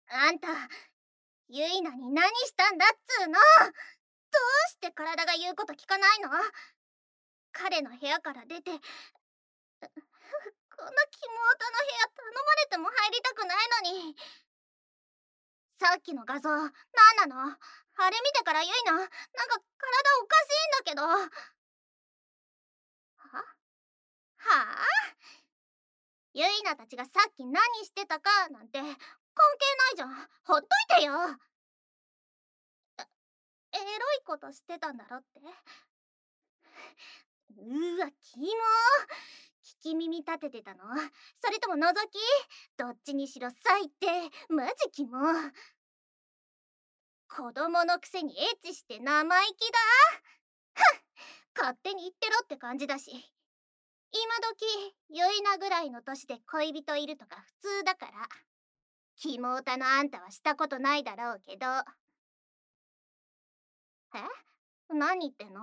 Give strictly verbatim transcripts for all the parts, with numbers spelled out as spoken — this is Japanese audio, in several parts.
あんた、ユイナに何したんだっつーの。どうして体が言うこと聞かないの？彼の部屋から出て、こんなキモオタの部屋頼まれても入りたくないのに。さっきの画像、なんなの？あれ見てからユイナ、なんか体おかしいんだけど。は？はあ？ユイナたちがさっき何してたかなんて関係ないじゃん。ほっといてよ。エロいことしてたんだろって？うわ、キモ。聞き耳立ててたの？それとも覗き？どっちにしろ最低。マジキモ。子供のくせにエッチして生意気だ。勝手に言ってろって感じだし。今時ユイナぐらいの年で恋人いるとか普通だから。キモオタのあんたはしたことないだろうけど。え？何言ってんの？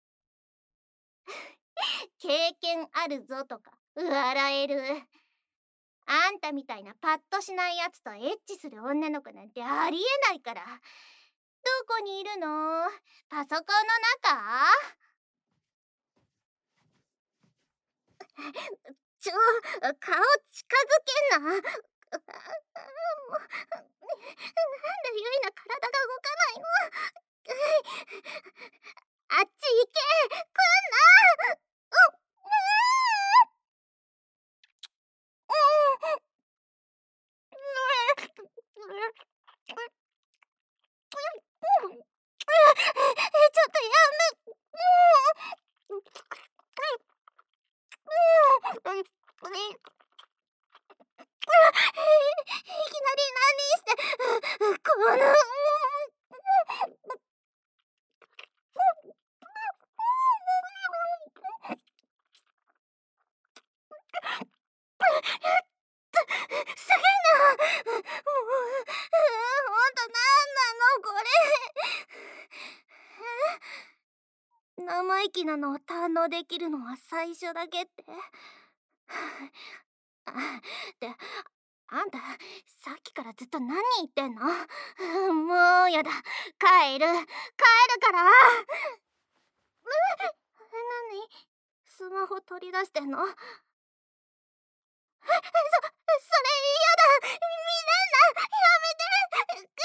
経験あるぞとか笑える。あんたみたいなパッとしないやつとエッチする女の子なんてありえないから。どこにいるの？パソコンの中？ちょ、顔近づけんな。もう、なんでユイナ体が動かないの？あっち行け！来んな！ちょっとやめ。いきなり何して、この。すげえな。もう、ほんとなんなのこれ。生意気なのを堪能できるのは最初だけって？で、あんたさっきからずっと何言ってんの？もうやだ。帰る帰るから。何？スマホ取り出してんの？そ、それ嫌だ。見れんな。やめて。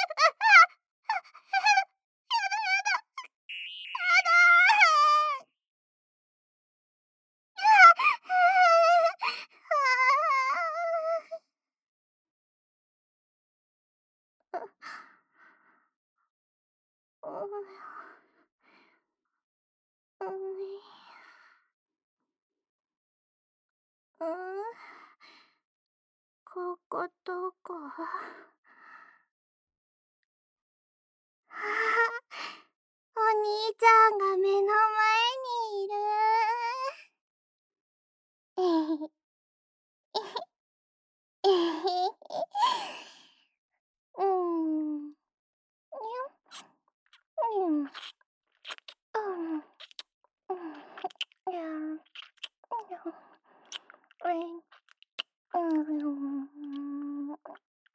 ここどこ？お兄ちゃんが目の前にいる。えへえへうん。にょにょ。うん。うん。にゃん。にょ。えん。うん。うん。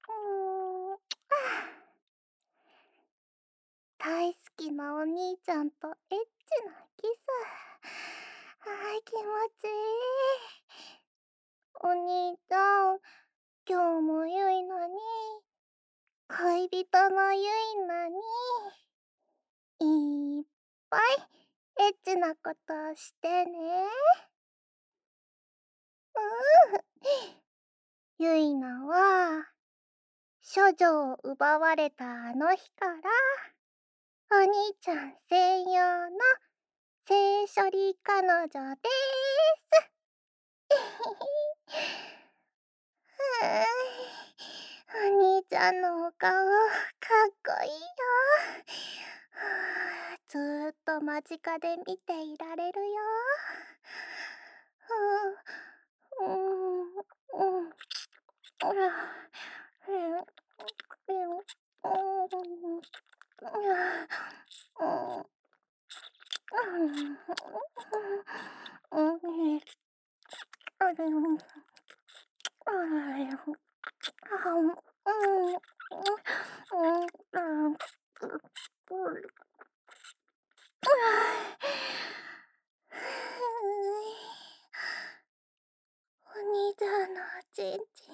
大好きなお兄ちゃんとエッチなキス。あー気持ちいい。お兄ちゃん、今日もゆいなに、恋人のゆいなに、いっぱいエッチなことしてね。うん。ゆいなは、処女を奪われたあの日から、お兄ちゃん専用の性処理彼女でーす。お兄ちゃんのお顔、かっこいいよ。ずーっと間近で見ていられるよ。うん、うん、うん。 うん、うん、うん、うん、お兄ちゃんのおちんちん、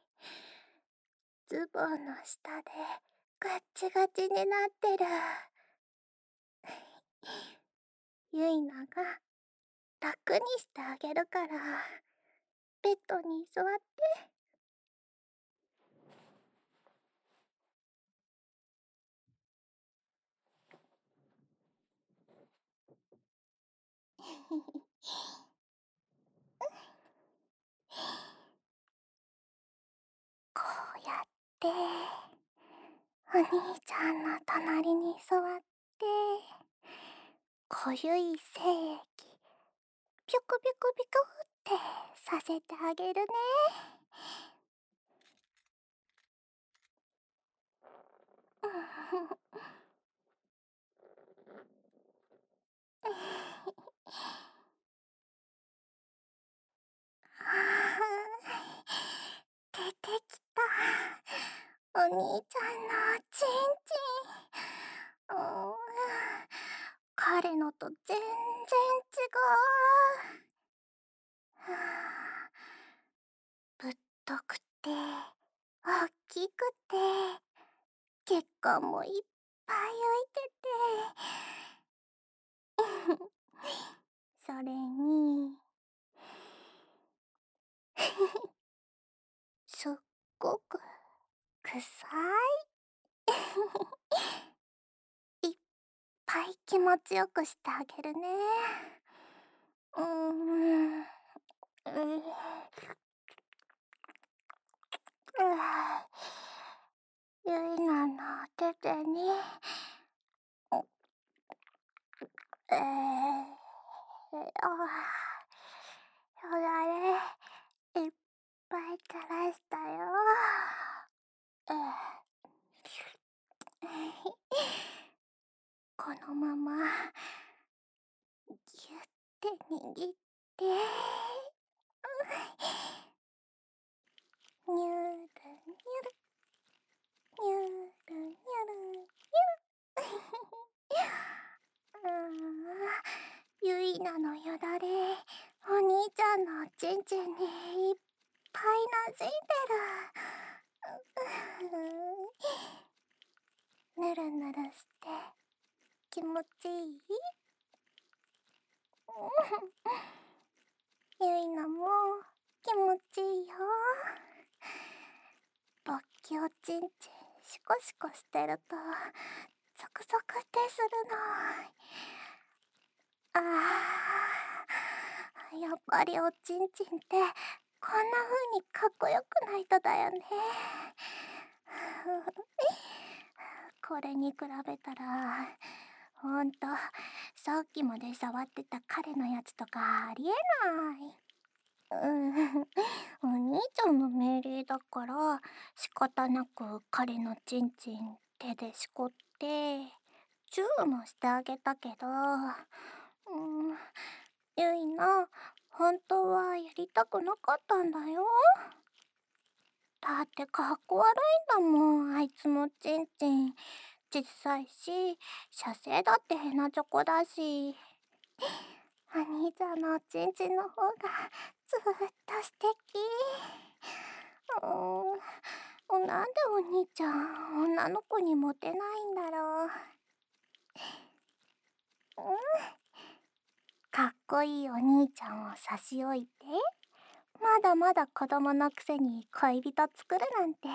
ズボンの下でガッチガチになってる。ゆいなが楽にしてあげるから、ベッドに座って。こうやってお兄ちゃんの隣に座って濃ゆい精液ピョコピョコピョコってさせてあげるね。出てきたお兄ちゃんのおちんちん。うん、彼のと全然違う。はあ、ぶっとくて大きくて血管もいっぱい浮いててそれにすっごく臭いいっぱい気持ちよくしてあげるね。うーん、うゆいなの手手にえー、あよだれいっぱい垂らしたよ。えこのままぎゅって握ってにゅるにゅるにゅるにゅるにゅるあゆいなのよだれお兄ちゃんのおちんちんにいっぱいなじんでる。ぬるぬるして気持ちいいゆいなも気持ちいいよ。勃起おちんちんシコシコしてるとゾクゾクってするの。あー、やっぱりおちんちんってこんな風にかっこよくないとだよね。これに比べたらほんとさっきまで触ってた彼のやつとかありえない。うん、お兄ちゃんの命令だから仕方なく彼のチンチン手でしこってチューもしてあげたけど、うん、ゆいな本当はやりたくなかったんだよ。だってかっこ悪いんだもん、あいつのチンチン小さいし射精だってヘナチョコだし。お兄ちゃんのおちんちんの方がずーっと素敵。うーん、なんでお兄ちゃん女の子にモテないんだろう。うん、かっこいいお兄ちゃんを差し置いてまだまだ子供のくせに恋人作るなんて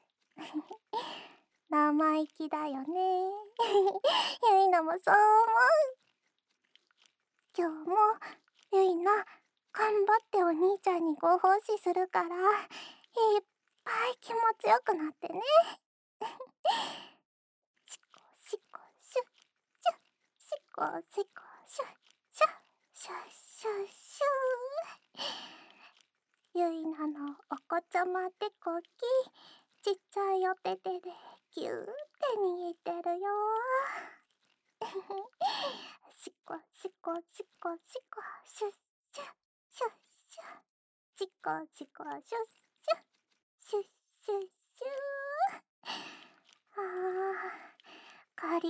生意気だよね。ゆいなもそう思う。今日もゆいな頑張ってお兄ちゃんにご奉仕するからいっぱい気持ちよくなってね。シコシコシュッシュッシコシコシュッシュッシュッシュッシュッ。ゆいなのお子ちゃま手こきちっちゃいお手手でぎゅーって握ってるよ。シコシコシコシコシュッシュッシュッシュッシコシコシュッシュッシュッシュッシュッ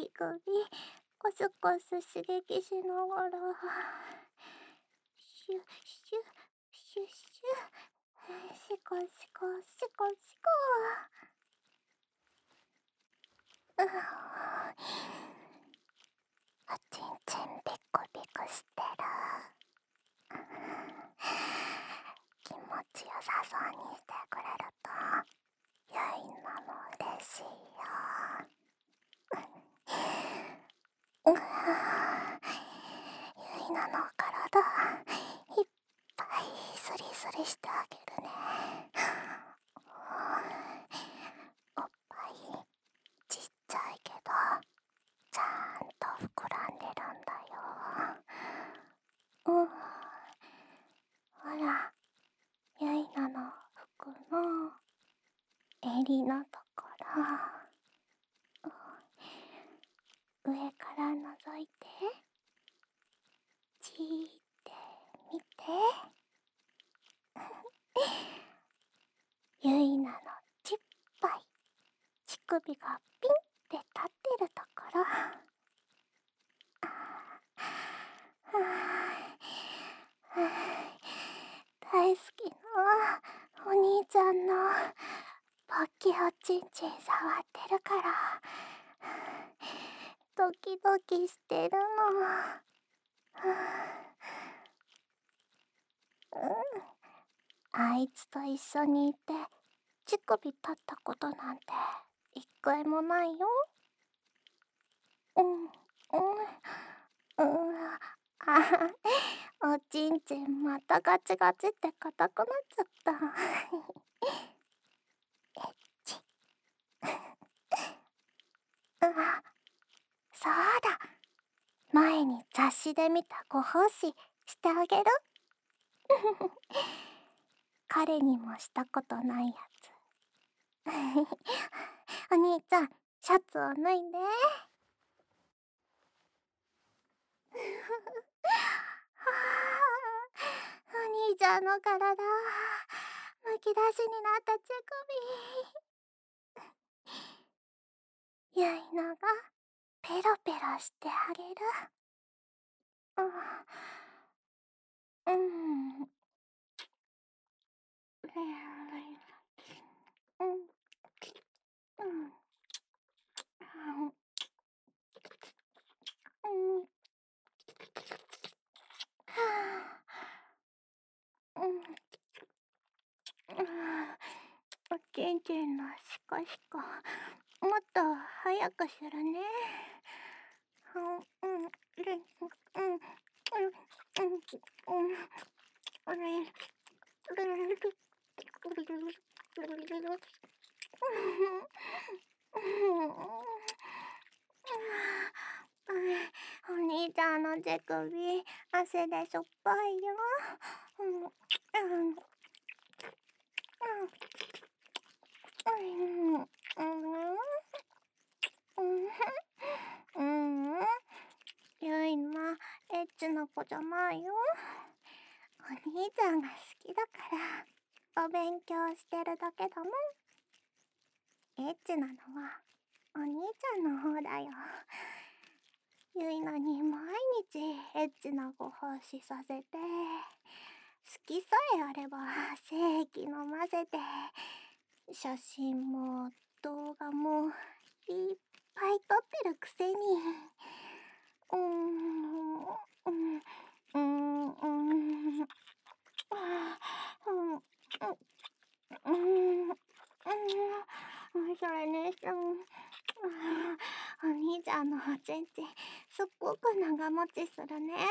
首コスコス刺激しながらシュッシュッシュッシュッシコシコシコシコ。うおちんちんピクピクしてる。気持ちよさそうにしてくれるとゆいなの嬉しいよ。うゆいなの体いっぱいスリスリしてあげるね。おっぱいちっちゃいけどちゃんと膨らんでるんだよ。うん、ほらゆいなの服の襟のところ、上から覗いてじーって見て。ゆいなのちっぱい乳首がピンって立ってるところ。あーあー大好きなお兄ちゃんのポッキおちんちん触ってるからドキドキしてるの。うん、あいつと一緒にいて乳首立ったことなんて一回もないよ。うんうんうん。あおちんちんまたガチガチって硬くなっちゃった。えっちあ、そうだ、前に雑誌で見たご奉仕してあげる。彼にもしたことないやつ。お兄ちゃんシャツを脱いで。お兄ちゃんの体むき出しになった乳首ゆいながペロペロしてあげる。うんうんうんうんうんおちんちんのシコシコもっと早くするね。うんうんうんうんお兄ちゃんの手首汗でしょっぱいよ。うんうんうんうんうんうん、ゆいなエッチな子じゃないよ。お兄ちゃんが好きだからお勉強してるだけだもん。エッチなのはお兄ちゃんの方だよ。ゆいなに毎日エッチなご奉仕させて、好きさえあれば精液飲ませて、写真も動画もいっぱい撮ってるくせに。うーんうんうんうんうんうん、それにしてもお兄ちゃんのおちんちんすっごく長持ちするね。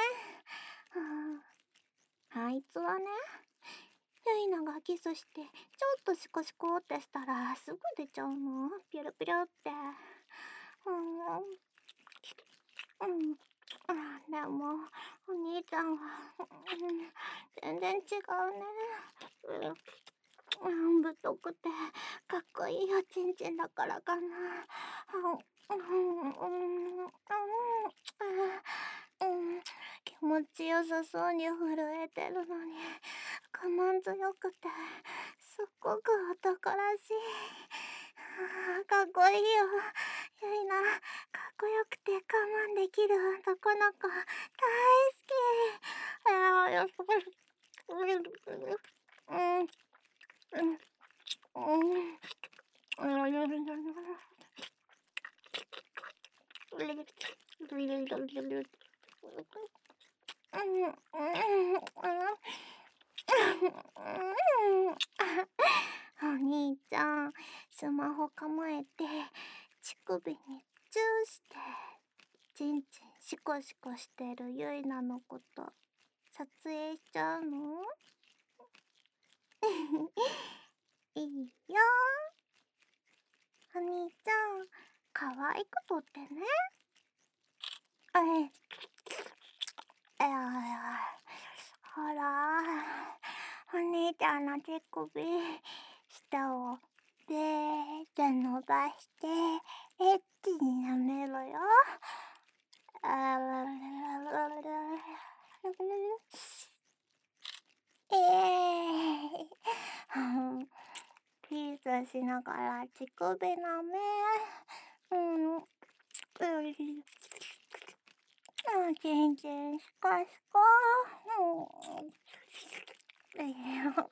あいつはね、ゆいながキスしてちょっとシコシコってしたらすぐ出ちゃうの、ピュルピュルって。うんうん、でもお兄ちゃんは、うん、全然違うね。うん、太くてかっこいいおちんちんだからかな。うんうんうんうん、気持ちよさそうに震えてるのに我慢強くてすっごく男らしい。かっこいいよ。 ゆいな、かっこよくて我慢できる男の子、大好き。ああ、よし、うん、うん、うん、お兄ちゃん、スマホ構えて、乳首にチューして、ちんちんシコシコしてるゆいなのこと撮影しちゃうの？いいよ。お兄ちゃん、可愛く撮ってね。えい。えやほら、お兄ちゃんの手首、下をでーって伸ばして、エッチに舐めろよ。あらららららら。ええー。ピースしながら乳首舐め。うん。うん。あ、全然スカスカ。うん。ええ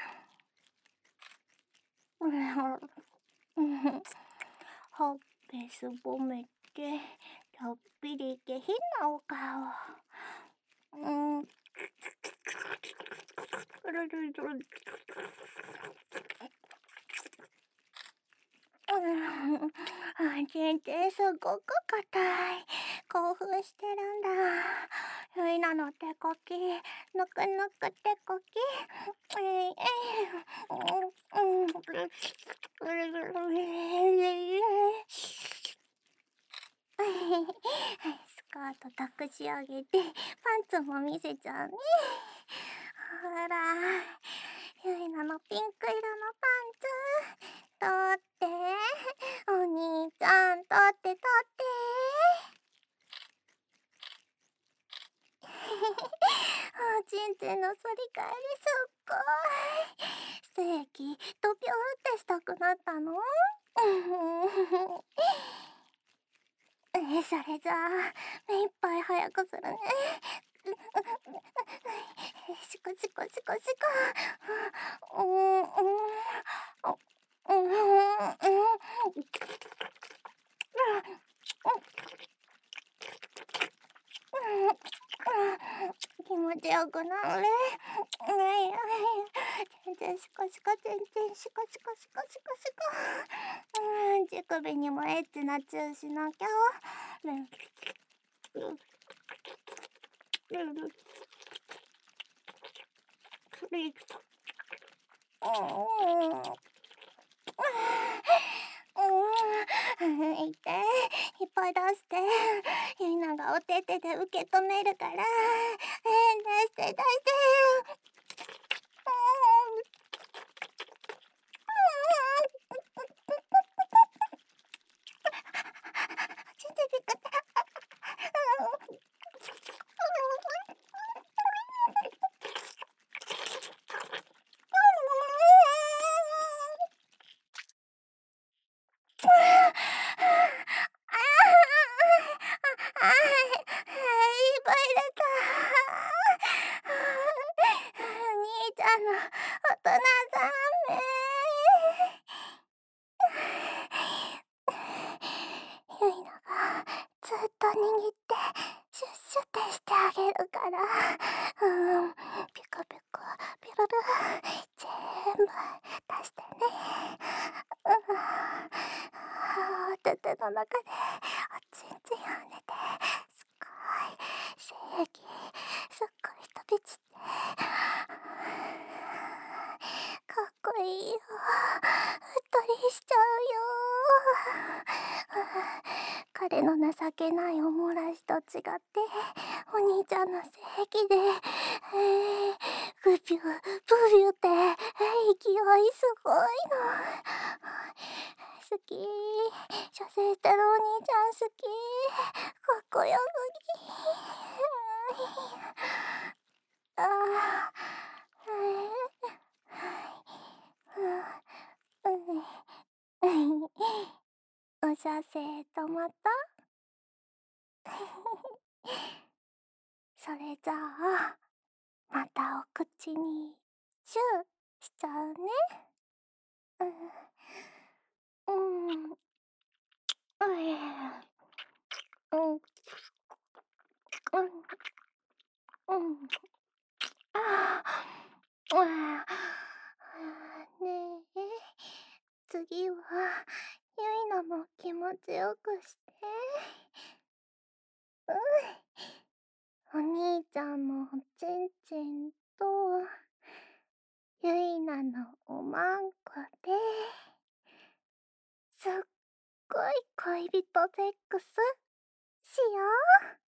ほっぺすぼめて、ちょっぴり下品なお顔。うん。あ、全然すごく硬い。興奮してるんだ。ゆいなの手こき、ぬくぬく手こき。えいえい。うんうん。スカート託し上げて、パンツも見せちゃうね。ほら、ゆいなのピンク色のパンツ。取って。お兄ちゃん、取って取って。おちんちんの反り返りすっごい。ステーキ、ドピョーってしたくなったの？え、それじゃあ、目いっぱい早くするね。シコシコシコシコ。うん、うん、うん、うん、うん。気持ちよくなるね。全然シコシコ、全然シコシコシコシコシコ。うん、乳首にもエッチなチューしなきゃ。うん、いて、いっぱい出して。ゆいながお手手で受け止めるから。出して出して。ちんちんびっくり。あ、いっぱい入れた。兄ちゃんの大人ざめ。ゆいながずっと握ってシュッシュってしてあげるから。うん、ピクピクピルル全部出してね。うん、お手手の中でおちんちんを寝てすっごい精液すっごい飛び散ってかっこいいよ。うっとりしちゃうよ。彼の情けないおもらしと違ってお兄ちゃんの精液で、えー、グピュブビュって、えー、勢いすごいの。好き。射精してるお兄ちゃん好き。かっこよすぎ。ああ、うん、うん、うん。 うしゃせーとまたそれじゃあ、またお口にチューしちゃうね。うん。うん。うえうん。うん。うん。ああ。ああ。ねえ、次はゆいなも気持ちよくして。うん。お兄ちゃんのおちんちんとゆいなのおまんこで、すっごい恋人セックスしよう。